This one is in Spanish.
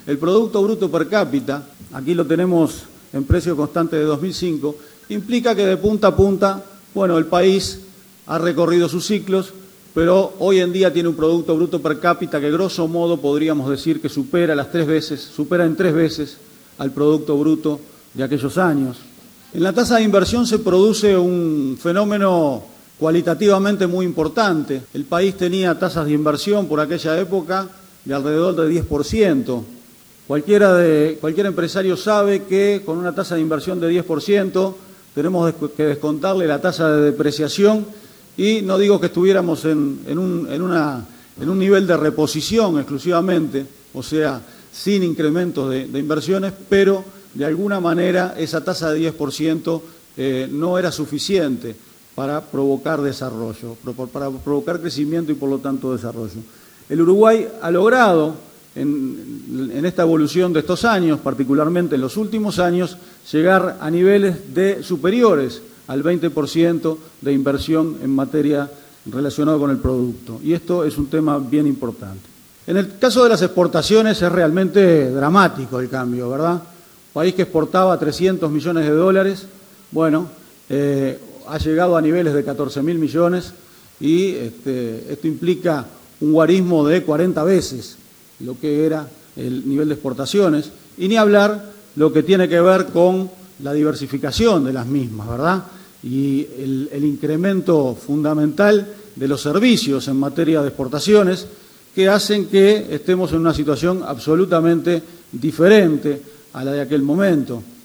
el Producto Bruto Per Cápita, aquí lo tenemos en precio constante de 2005, implica que de punta a punta, bueno, el país ha recorrido sus ciclos, pero hoy en día tiene un Producto Bruto Per Cápita que grosso modo podríamos decir que supera en 3 veces al Producto Bruto de aquellos años. En la tasa de inversión se produce un fenómeno cualitativamente muy importante. El país tenía tasas de inversión por aquella época de alrededor de 10%. Cualquier empresario sabe que con una tasa de inversión de 10% tenemos que descontarle la tasa de depreciación y no digo que estuviéramos en un nivel de reposición exclusivamente, o sea, sin incrementos de inversiones, pero de alguna manera esa tasa de 10% no era suficiente para provocar desarrollo, para provocar crecimiento y por lo tanto desarrollo. El Uruguay ha logrado en esta evolución de estos años, particularmente en los últimos años, llegar a niveles superiores al 20% de inversión en materia relacionada con el producto. Y esto es un tema bien importante. En el caso de las exportaciones es realmente dramático el cambio, ¿verdad? País que exportaba 300 millones de dólares, bueno, ha llegado a niveles de 14.000 millones y esto implica un guarismo de 40 veces lo que era el nivel de exportaciones, y ni hablar lo que tiene que ver con la diversificación de las mismas, ¿verdad? Y el incremento fundamental de los servicios en materia de exportaciones que hacen que estemos en una situación absolutamente diferente a la de aquel momento.